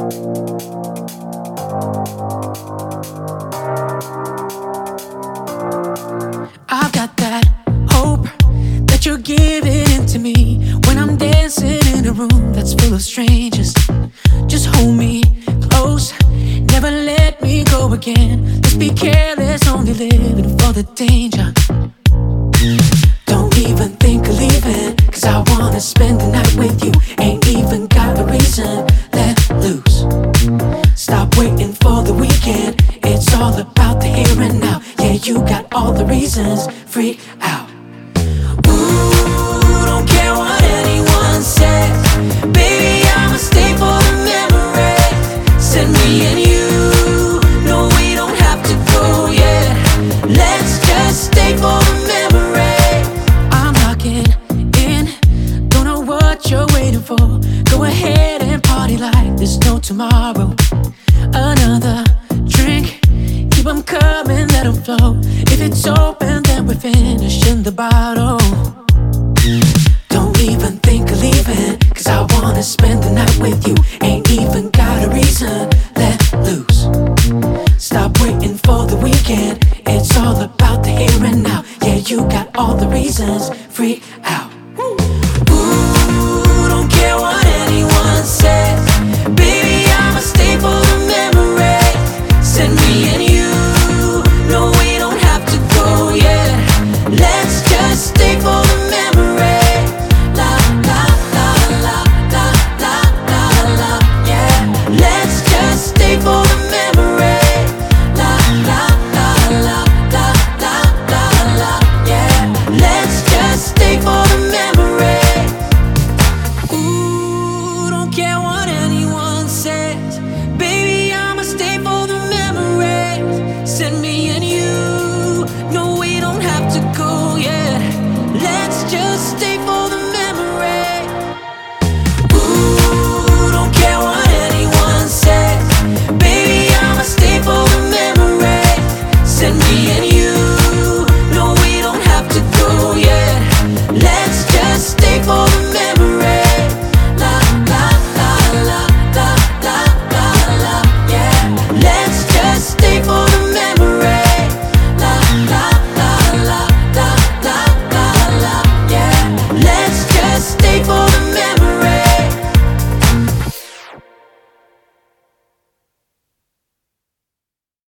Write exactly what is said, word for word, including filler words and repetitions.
I've got that hope that you're giving it to me when I'm dancing in a room that's full of strangers. Just hold me close, never let me go again. Just be careless, only living for the danger. Don't even think of leaving, cause I wanna spend the night with you. Ain't even got a reason, let loose. Stop waiting for the weekend, it's all about the here and now. Yeah, you got all the reasons, freak out. Ooh, don't care what anyone says, baby, I'ma stay for the memory. Send me and you, no we don't have to go yet. Let's just stay for the memory. I'm locking in, don't know what you're waiting for. Go ahead and party like there's no tomorrow. Another drink, keep them coming, let them flow. If it's open, then we're finishing the bottle. Don't even think of leaving, cause I wanna spend the night with you. Ain't even got a reason, let loose. Stop waiting for the weekend, it's all about the here and now. Yeah, you got all the reasons,